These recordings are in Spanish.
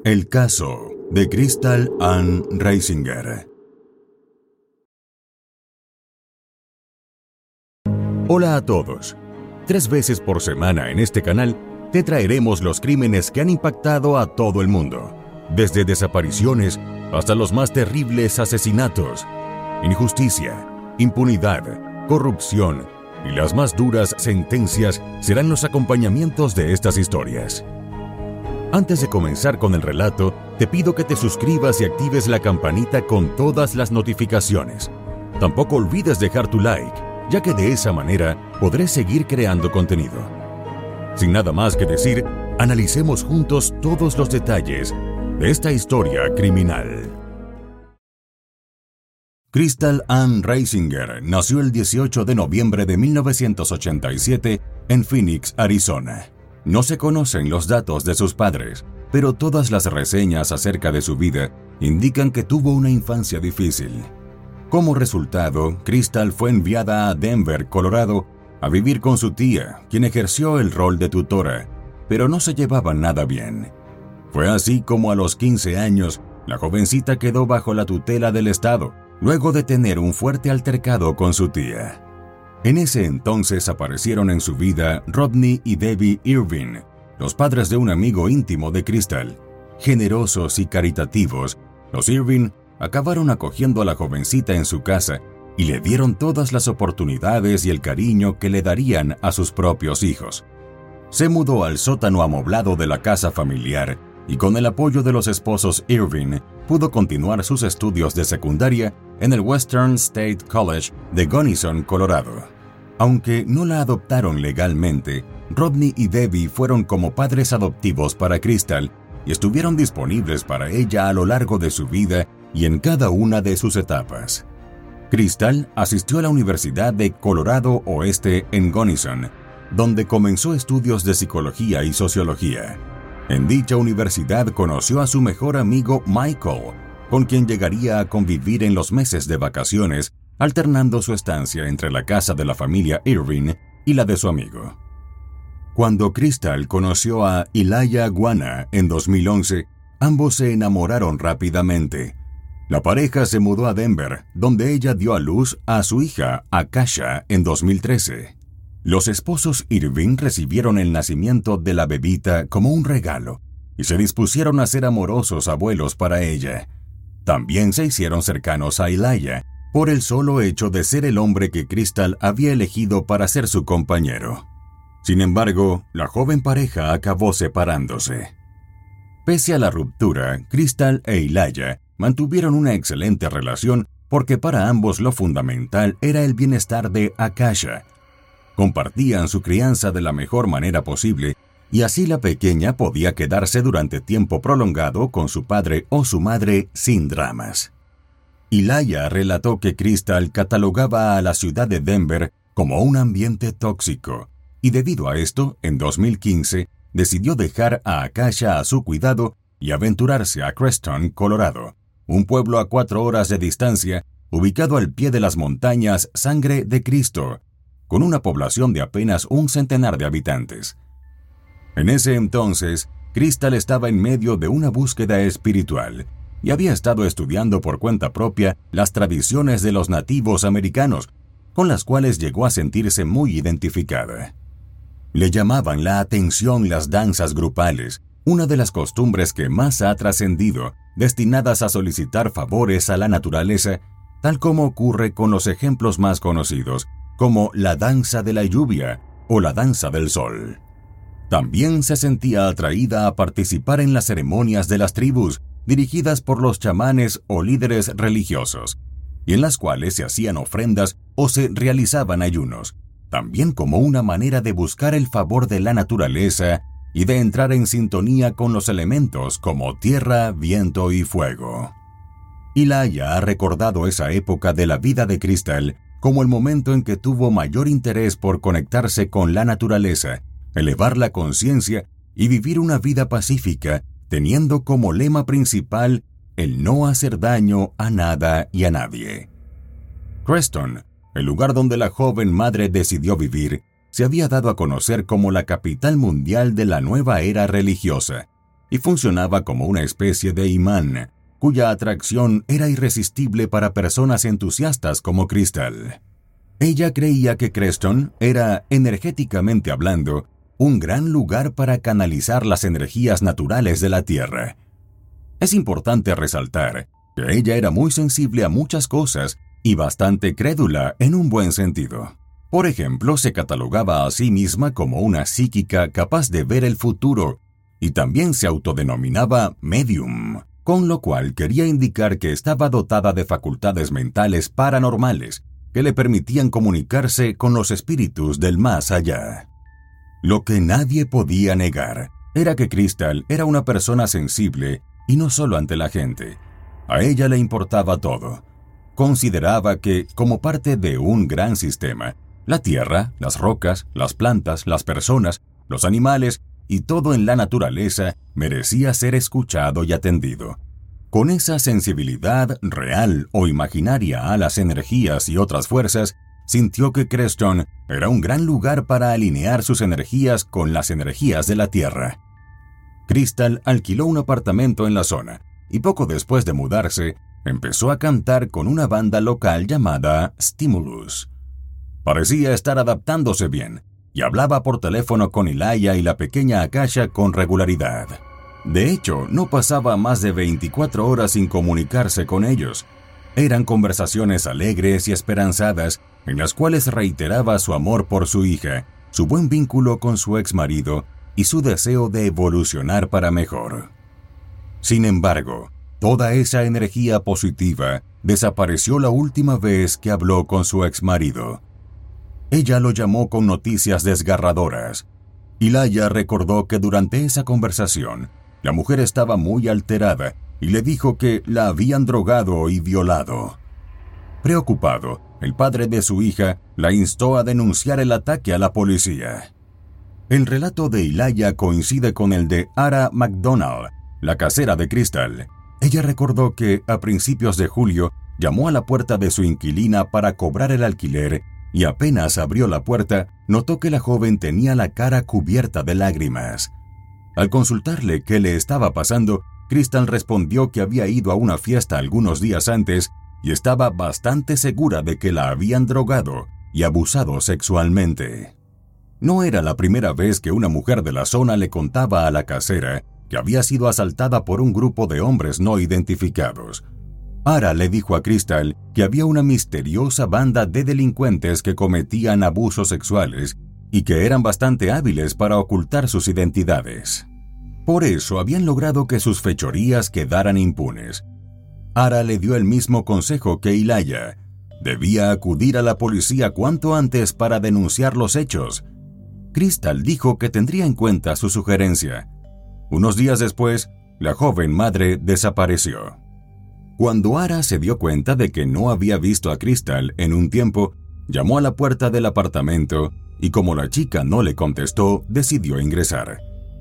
El caso de Crystal Ann Reisinger. Hola a todos. 3 veces por semana en este canal te traeremos los crímenes que han impactado a todo el mundo, desde desapariciones hasta los más terribles asesinatos. Injusticia, impunidad, corrupción y las más duras sentencias serán los acompañamientos de estas historias. Antes de comenzar con el relato, te pido que te suscribas y actives la campanita con todas las notificaciones. Tampoco olvides dejar tu like, ya que de esa manera podré seguir creando contenido. Sin nada más que decir, analicemos juntos todos los detalles de esta historia criminal. Crystal Ann Reisinger nació el 18 de noviembre de 1987 en Phoenix, Arizona. No se conocen los datos de sus padres, pero todas las reseñas acerca de su vida indican que tuvo una infancia difícil. Como resultado, Crystal fue enviada a Denver, Colorado, a vivir con su tía, quien ejerció el rol de tutora, pero no se llevaban nada bien. Fue así como a los 15 años, la jovencita quedó bajo la tutela del Estado, luego de tener un fuerte altercado con su tía. En ese entonces aparecieron en su vida Rodney y Debbie Irving, los padres de un amigo íntimo de Crystal. Generosos y caritativos, los Irving acabaron acogiendo a la jovencita en su casa y le dieron todas las oportunidades y el cariño que le darían a sus propios hijos. Se mudó al sótano amoblado de la casa familiar y con el apoyo de los esposos Irving pudo continuar sus estudios de secundaria en el Western State College de Gunnison, Colorado. Aunque no la adoptaron legalmente, Rodney y Debbie fueron como padres adoptivos para Crystal y estuvieron disponibles para ella a lo largo de su vida y en cada una de sus etapas. Crystal asistió a la Universidad de Colorado Oeste en Gunnison, donde comenzó estudios de psicología y sociología. En dicha universidad conoció a su mejor amigo Michael, con quien llegaría a convivir en los meses de vacaciones, alternando su estancia entre la casa de la familia Irving y la de su amigo. Cuando Crystal conoció a Elijah Guana en 2011, ambos se enamoraron rápidamente. La pareja se mudó a Denver, donde ella dio a luz a su hija Akasha en 2013. Los esposos Irving recibieron el nacimiento de la bebita como un regalo y se dispusieron a ser amorosos abuelos para ella. También se hicieron cercanos a Elijah por el solo hecho de ser el hombre que Crystal había elegido para ser su compañero. Sin embargo, la joven pareja acabó separándose. Pese a la ruptura, Crystal e Elijah mantuvieron una excelente relación porque para ambos lo fundamental era el bienestar de Akasha. Compartían su crianza de la mejor manera posible y así la pequeña podía quedarse durante tiempo prolongado con su padre o su madre sin dramas. Elijah relató que Crystal catalogaba a la ciudad de Denver como un ambiente tóxico y debido a esto, en 2015, decidió dejar a Akasha a su cuidado y aventurarse a Creston, Colorado, un pueblo a 4 horas de distancia ubicado al pie de las montañas Sangre de Cristo, con una población de apenas 100 de habitantes. En ese entonces, Crystal estaba en medio de una búsqueda espiritual y había estado estudiando por cuenta propia las tradiciones de los nativos americanos, con las cuales llegó a sentirse muy identificada. Le llamaban la atención las danzas grupales, una de las costumbres que más ha trascendido, destinadas a solicitar favores a la naturaleza, tal como ocurre con los ejemplos más conocidos, como la danza de la lluvia o la danza del sol. También se sentía atraída a participar en las ceremonias de las tribus, dirigidas por los chamanes o líderes religiosos, y en las cuales se hacían ofrendas o se realizaban ayunos, también como una manera de buscar el favor de la naturaleza y de entrar en sintonía con los elementos como tierra, viento y fuego. Elijah ha recordado esa época de la vida de Crystal como el momento en que tuvo mayor interés por conectarse con la naturaleza, elevar la conciencia y vivir una vida pacífica, teniendo como lema principal el no hacer daño a nada y a nadie. Creston, el lugar donde la joven madre decidió vivir, se había dado a conocer como la capital mundial de la nueva era religiosa, y funcionaba como una especie de imán, cuya atracción era irresistible para personas entusiastas como Crystal. Ella creía que Creston era, energéticamente hablando, un gran lugar para canalizar las energías naturales de la Tierra. Es importante resaltar que ella era muy sensible a muchas cosas y bastante crédula en un buen sentido. Por ejemplo, se catalogaba a sí misma como una psíquica capaz de ver el futuro y también se autodenominaba medium, con lo cual quería indicar que estaba dotada de facultades mentales paranormales que le permitían comunicarse con los espíritus del más allá. Lo que nadie podía negar era que Crystal era una persona sensible y no solo ante la gente. A ella le importaba todo. Consideraba que, como parte de un gran sistema, la tierra, las rocas, las plantas, las personas, los animales y todo en la naturaleza merecía ser escuchado y atendido. Con esa sensibilidad real o imaginaria a las energías y otras fuerzas, sintió que Creston era un gran lugar para alinear sus energías con las energías de la Tierra. Crystal alquiló un apartamento en la zona y poco después de mudarse, empezó a cantar con una banda local llamada Stimulus. Parecía estar adaptándose bien y hablaba por teléfono con Elijah y la pequeña Akasha con regularidad. De hecho, no pasaba más de 24 horas sin comunicarse con ellos. Eran conversaciones alegres y esperanzadas en las cuales reiteraba su amor por su hija, su buen vínculo con su exmarido y su deseo de evolucionar para mejor. Sin embargo, toda esa energía positiva desapareció la última vez que habló con su exmarido. Ella lo llamó con noticias desgarradoras. Elijah recordó que durante esa conversación, la mujer estaba muy alterada y le dijo que la habían drogado y violado. Preocupado, el padre de su hija la instó a denunciar el ataque a la policía. El relato de Elijah coincide con el de Ara McDonald, la casera de Crystal. Ella recordó que, a principios de julio, llamó a la puerta de su inquilina para cobrar el alquiler y apenas abrió la puerta, notó que la joven tenía la cara cubierta de lágrimas. Al consultarle qué le estaba pasando, Crystal respondió que había ido a una fiesta algunos días antes y estaba bastante segura de que la habían drogado y abusado sexualmente. No era la primera vez que una mujer de la zona le contaba a la casera que había sido asaltada por un grupo de hombres no identificados. Ara le dijo a Crystal que había una misteriosa banda de delincuentes que cometían abusos sexuales y que eran bastante hábiles para ocultar sus identidades. Por eso habían logrado que sus fechorías quedaran impunes. Ara le dio el mismo consejo que Elijah. Debía acudir a la policía cuanto antes para denunciar los hechos. Crystal dijo que tendría en cuenta su sugerencia. Unos días después, la joven madre desapareció. Cuando Ara se dio cuenta de que no había visto a Crystal en un tiempo, llamó a la puerta del apartamento y como la chica no le contestó, decidió ingresar.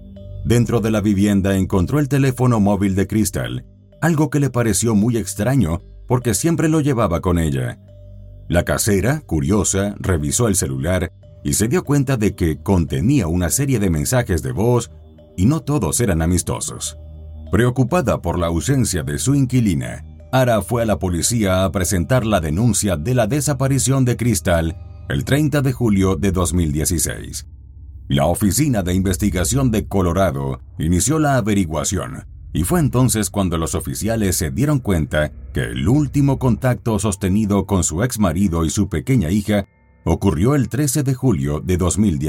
Dentro de la vivienda encontró el teléfono móvil de Crystal, algo que le pareció muy extraño porque siempre lo llevaba con ella. La casera, curiosa, revisó el celular y se dio cuenta de que contenía una serie de mensajes de voz y no todos eran amistosos. Preocupada por la ausencia de su inquilina, Ara fue a la policía a presentar la denuncia de la desaparición de Crystal el 30 de julio de 2016. La Oficina de Investigación de Colorado inició la averiguación y fue entonces cuando los oficiales se dieron cuenta que el último contacto sostenido con su exmarido y su pequeña hija ocurrió el 13 de julio de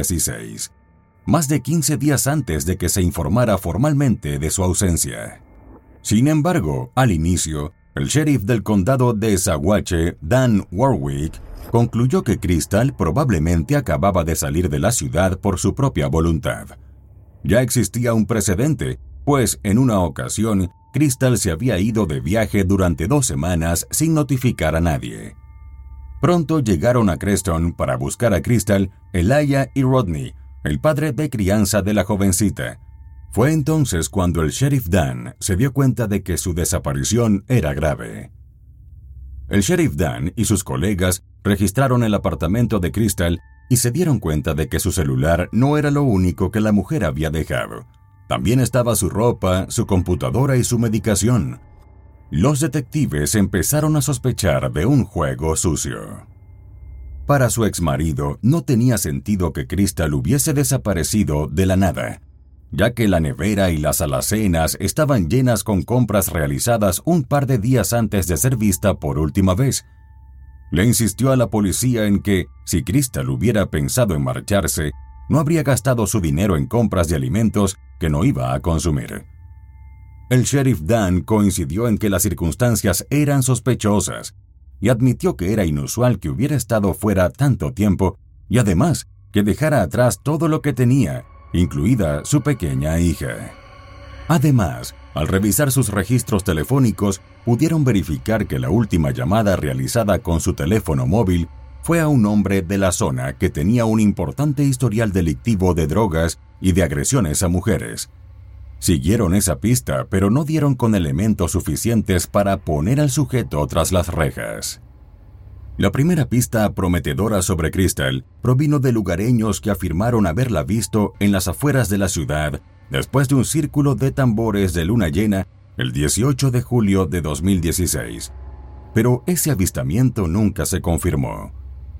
2016, más de 15 días antes de que se informara formalmente de su ausencia. Sin embargo, al inicio, el sheriff del condado de Saguache, Dan Warwick, concluyó que Crystal probablemente acababa de salir de la ciudad por su propia voluntad. Ya existía un precedente, pues en una ocasión, Crystal se había ido de viaje durante 2 semanas sin notificar a nadie. Pronto llegaron a Creston para buscar a Crystal, Elijah y Rodney, el padre de crianza de la jovencita. Fue entonces cuando el sheriff Dan se dio cuenta de que su desaparición era grave. El sheriff Dan y sus colegas registraron el apartamento de Crystal y se dieron cuenta de que su celular no era lo único que la mujer había dejado. También estaba su ropa, su computadora y su medicación. Los detectives empezaron a sospechar de un juego sucio. Para su exmarido, no tenía sentido que Crystal hubiese desaparecido de la nada, ya que la nevera y las alacenas estaban llenas con compras realizadas un par de días antes de ser vista por última vez. Le insistió a la policía en que, si Crystal hubiera pensado en marcharse, no habría gastado su dinero en compras de alimentos que no iba a consumir. El sheriff Dan coincidió en que las circunstancias eran sospechosas y admitió que era inusual que hubiera estado fuera tanto tiempo y además que dejara atrás todo lo que tenía, incluida su pequeña hija. Además, al revisar sus registros telefónicos, pudieron verificar que la última llamada realizada con su teléfono móvil fue a un hombre de la zona que tenía un importante historial delictivo de drogas y de agresiones a mujeres. Siguieron esa pista, pero no dieron con elementos suficientes para poner al sujeto tras las rejas. La primera pista prometedora sobre Crystal provino de lugareños que afirmaron haberla visto en las afueras de la ciudad después de un círculo de tambores de luna llena el 18 de julio de 2016. Pero ese avistamiento nunca se confirmó.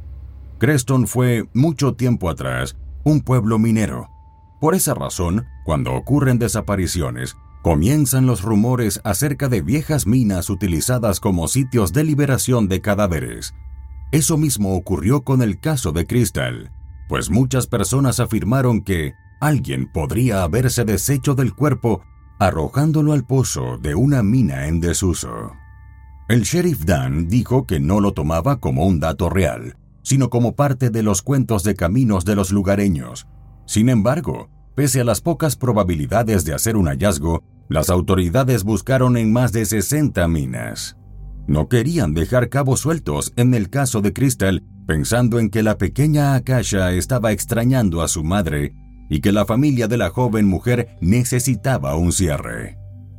Creston fue, mucho tiempo atrás, un pueblo minero. Por esa razón, cuando ocurren desapariciones, comienzan los rumores acerca de viejas minas utilizadas como sitios de liberación de cadáveres. Eso mismo ocurrió con el caso de Crystal, pues muchas personas afirmaron que alguien podría haberse deshecho del cuerpo arrojándolo al pozo de una mina en desuso. El sheriff Dan dijo que no lo tomaba como un dato real, sino como parte de los cuentos de caminos de los lugareños. Sin embargo, pese a las pocas probabilidades de hacer un hallazgo, las autoridades buscaron en más de 60 minas. No querían dejar cabos sueltos en el caso de Crystal, pensando en que la pequeña Akasha estaba extrañando a su madre y que la familia de la joven mujer necesitaba un cierre.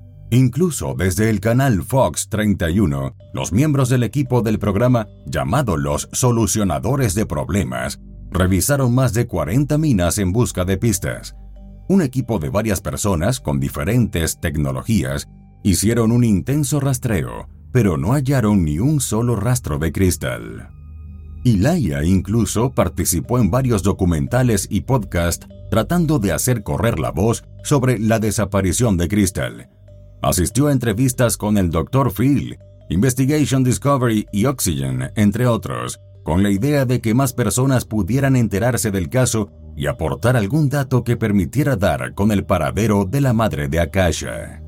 Incluso desde el canal Fox 31, los miembros del equipo del programa, llamado los Solucionadores de Problemas, revisaron más de 40 minas en busca de pistas. Un equipo de varias personas con diferentes tecnologías hicieron un intenso rastreo, pero no hallaron ni un solo rastro de Crystal. Ilaya incluso participó en varios documentales y podcasts tratando de hacer correr la voz sobre la desaparición de Crystal. Asistió a entrevistas con el Dr. Phil, Investigation Discovery y Oxygen, entre otros, con la idea de que más personas pudieran enterarse del caso y aportar algún dato que permitiera dar con el paradero de la madre de Akasha.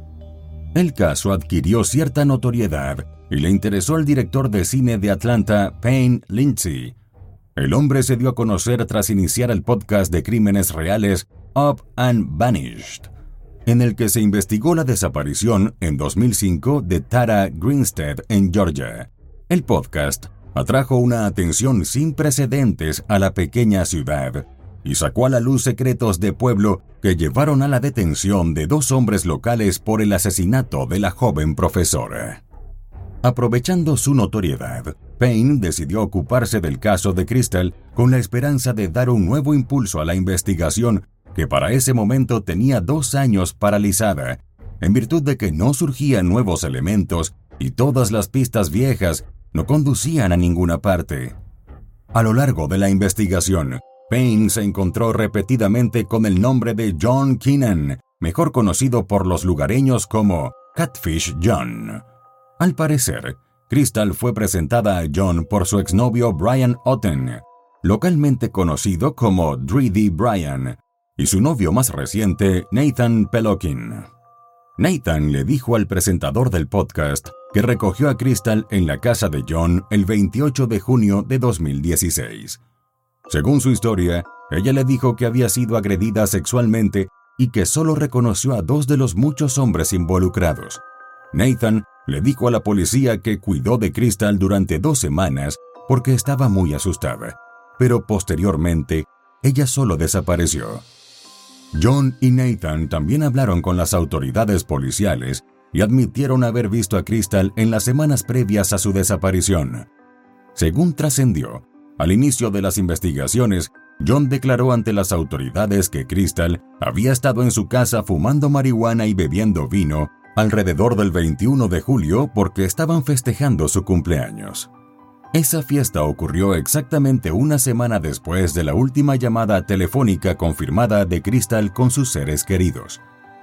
El caso adquirió cierta notoriedad y le interesó al director de cine de Atlanta, Payne Lindsay. El hombre se dio a conocer tras iniciar el podcast de crímenes reales Up and Vanished, en el que se investigó la desaparición en 2005 de Tara Greenstead en Georgia. El podcast atrajo una atención sin precedentes a la pequeña ciudad y sacó a la luz secretos de pueblo que llevaron a la detención de 2 hombres locales por el asesinato de la joven profesora. Aprovechando su notoriedad, Payne decidió ocuparse del caso de Crystal con la esperanza de dar un nuevo impulso a la investigación que para ese momento tenía 2 años paralizada, en virtud de que no surgían nuevos elementos y todas las pistas viejas no conducían a ninguna parte. A lo largo de la investigación, Payne se encontró repetidamente con el nombre de John Keenan, mejor conocido por los lugareños como Catfish John. Al parecer, Crystal fue presentada a John por su exnovio Brian Otten, localmente conocido como Dreedy Brian, y su novio más reciente, Nathan Peloquin. Nathan le dijo al presentador del podcast que recogió a Crystal en la casa de John el 28 de junio de 2016. Según su historia, ella le dijo que había sido agredida sexualmente y que solo reconoció a 2 de los muchos hombres involucrados. Nathan le dijo a la policía que cuidó de Crystal durante 2 semanas porque estaba muy asustada, pero posteriormente ella solo desapareció. John y Nathan también hablaron con las autoridades policiales y admitieron haber visto a Crystal en las semanas previas a su desaparición. Según trascendió, al inicio de las investigaciones, John declaró ante las autoridades que Crystal había estado en su casa fumando marihuana y bebiendo vino alrededor del 21 de julio porque estaban festejando su cumpleaños. Esa fiesta ocurrió exactamente una semana después de la última llamada telefónica confirmada de Crystal con sus seres queridos.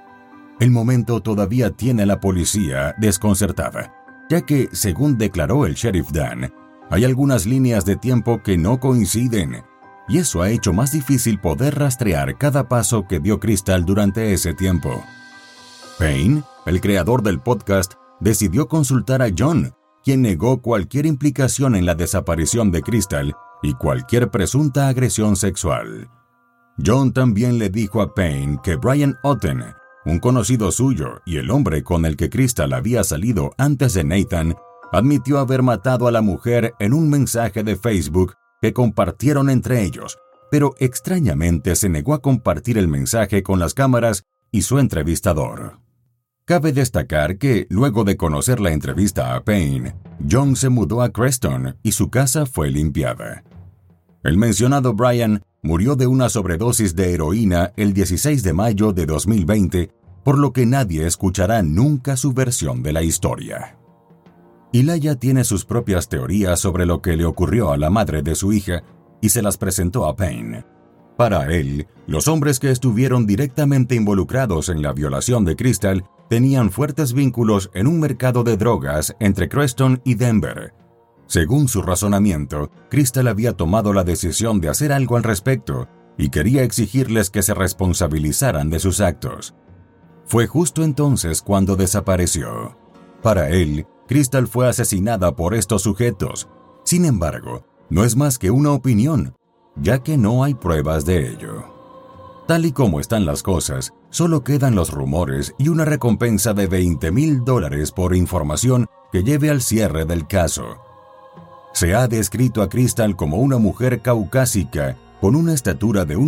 El momento todavía tiene a la policía desconcertada, ya que, según declaró el sheriff Dan, hay algunas líneas de tiempo que no coinciden, y eso ha hecho más difícil poder rastrear cada paso que dio Crystal durante ese tiempo. Payne, el creador del podcast, decidió consultar a John, quien negó cualquier implicación en la desaparición de Crystal y cualquier presunta agresión sexual. John también le dijo a Payne que Brian Otten, un conocido suyo y el hombre con el que Crystal había salido antes de Nathan, admitió haber matado a la mujer en un mensaje de Facebook que compartieron entre ellos, pero extrañamente se negó a compartir el mensaje con las cámaras y su entrevistador. Cabe destacar que, luego de conocer la entrevista a Payne, John se mudó a Creston y su casa fue limpiada. El mencionado Brian murió de una sobredosis de heroína el 16 de mayo de 2020, por lo que nadie escuchará nunca su versión de la historia. Elijah tiene sus propias teorías sobre lo que le ocurrió a la madre de su hija y se las presentó a Payne. Para él, los hombres que estuvieron directamente involucrados en la violación de Crystal tenían fuertes vínculos en un mercado de drogas entre Creston y Denver. Según su razonamiento, Crystal había tomado la decisión de hacer algo al respecto y quería exigirles que se responsabilizaran de sus actos. Fue justo entonces cuando desapareció. Para él, Crystal fue asesinada por estos sujetos. Sin embargo, no es más que una opinión, ya que no hay pruebas de ello. Tal y como están las cosas, solo quedan los rumores y una recompensa de $20,000 por información que lleve al cierre del caso. Se ha descrito a Crystal como una mujer caucásica, con una estatura de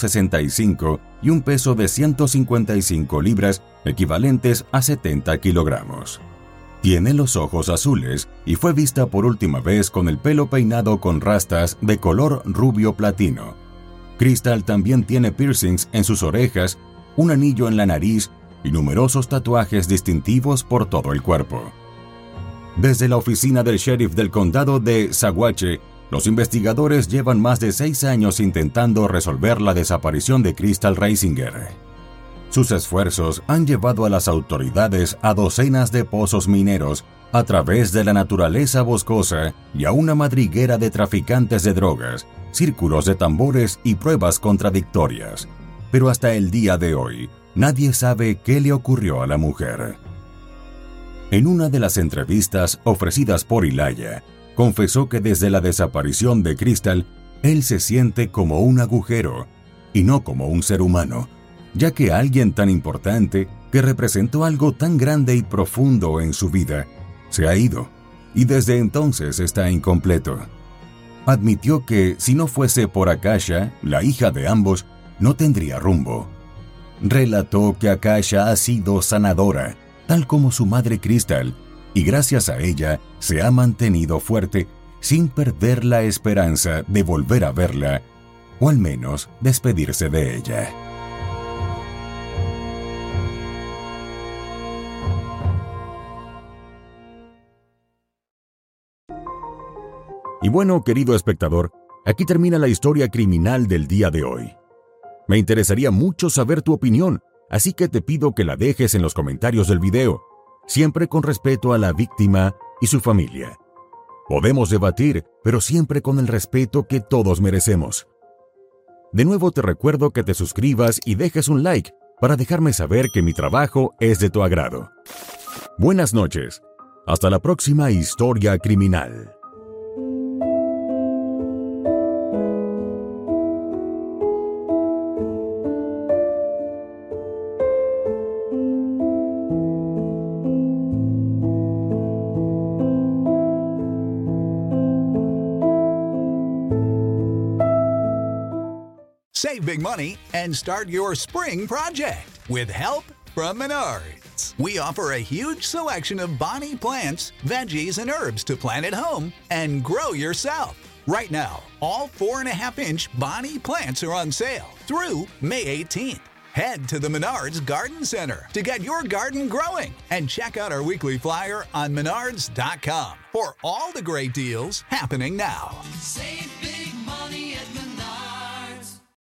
1,65 m y un peso de 155 libras, equivalentes a 70 kilogramos. Tiene los ojos azules y fue vista por última vez con el pelo peinado con rastas de color rubio platino. Crystal también tiene piercings en sus orejas, un anillo en la nariz y numerosos tatuajes distintivos por todo el cuerpo. Desde la oficina del sheriff del condado de Saguache, los investigadores llevan más de 6 años intentando resolver la desaparición de Crystal Reisinger. Sus esfuerzos han llevado a las autoridades a docenas de pozos mineros a través de la naturaleza boscosa y a una madriguera de traficantes de drogas, círculos de tambores y pruebas contradictorias. Pero hasta el día de hoy, nadie sabe qué le ocurrió a la mujer. En una de las entrevistas ofrecidas por Elijah, confesó que desde la desaparición de Crystal, él se siente como un agujero y no como un ser humano, ya que alguien tan importante que representó algo tan grande y profundo en su vida se ha ido y desde entonces está incompleto. Admitió que si no fuese por Akasha, la hija de ambos, no tendría rumbo. Relató que Akasha ha sido sanadora, tal como su madre Crystal, y gracias a ella se ha mantenido fuerte sin perder la esperanza de volver a verla, o al menos despedirse de ella. Y bueno, querido espectador, aquí termina la historia criminal del día de hoy. Me interesaría mucho saber tu opinión, así que te pido que la dejes en los comentarios del video, siempre con respeto a la víctima y su familia. Podemos debatir, pero siempre con el respeto que todos merecemos. De nuevo te recuerdo que te suscribas y dejes un like para dejarme saber que mi trabajo es de tu agrado. Buenas noches. Hasta la próxima historia criminal. Save big money and start your spring project with help from Menards. We offer a huge selection of Bonnie plants, veggies, and herbs to plant at home and grow yourself. Right now, all 4.5-inch Bonnie plants are on sale through May 18th. Head to the Menards Garden Center to get your garden growing and check out our weekly flyer on menards.com for all the great deals happening now. Save